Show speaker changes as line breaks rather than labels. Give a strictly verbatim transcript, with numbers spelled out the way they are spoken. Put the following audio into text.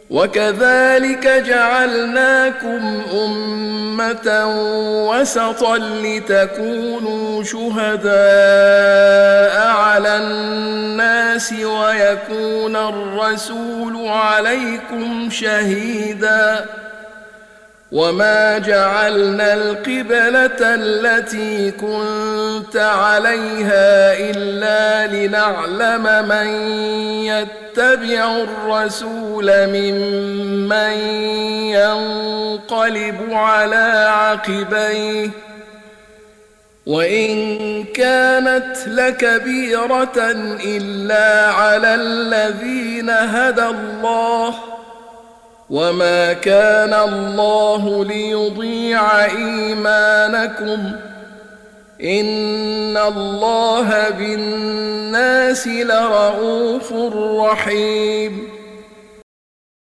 وكذلك جعلناكم أمة وسطا لتكونوا شهداء على الناس ويكون الرسول عليكم شهيدا وما جعلنا القبلة التي كنت عليها إلا لنعلم من يتبع الرسول ممن ينقلب على عقبيه وإن كانت لكبيرة إلا على الذين هدى الله وما كان الله ليضيع إيمانكم إن الله بالناس لرءوف رحيم